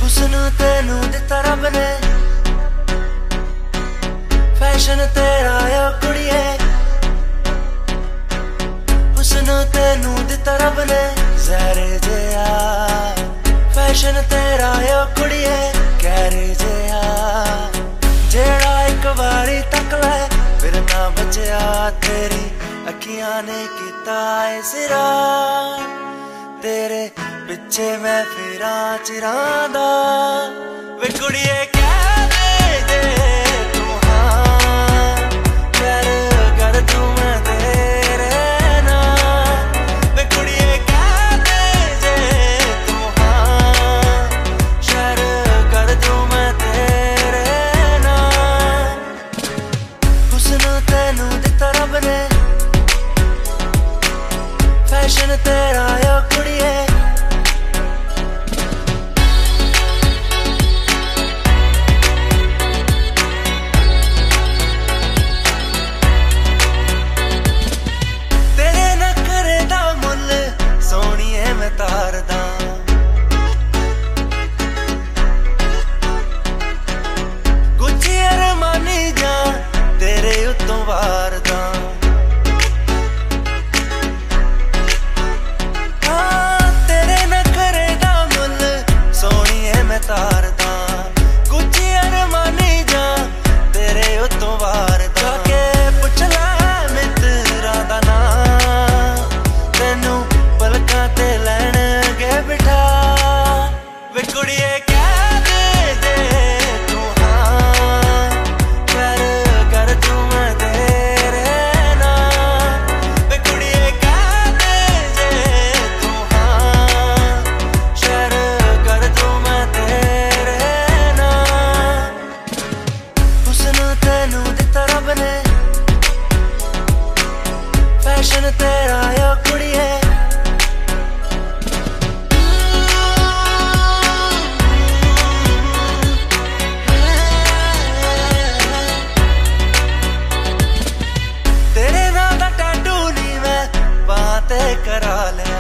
हुस्न तेनू दिता रब ने, फैशन तेरा आ कुड़िए। हुस्न तेनू दिता रब ने ज़हरे जिहा, फैशन तेरा आ कुड़िए कहरे जिहा। जेड़ा एक बारी तक लै फिर ना बचया, तेरी अखियां ने कीता है सिरा। तेरे पिछे मैं फिरा चिरां दा, वे कुड़िए कह दे तू हां, कर कर दूं मैं तेरे नाल। वे कुड़िए कह दे तू हां, शर कर दूं मैं तेरे नाल। हुस्न तेनू दिता रब ने, फैशन तेरा आ कुड़िए। तेरे नखरे दा मुल सोहणिए मैं तारदा, कुछ अरमानी जा तेरे उत्तों वारदा। तारदा कुछ अरमानी जा तेरे उत्तों वार जाके पुछ लै मित्तरां दा नां, तेनू पलकां ते लैणगे बिठा। वे कुड़िए कह दे तू हां, कर कर दूं मैं तेरे नाल। वे कुड़िए कह दे तू हां, शर कर दूं मैं तेनू दिता रब ने, फैशन तेरा आ कुड़िए। तेरे नां दा टैटू नी मैं बांह ते करा ले,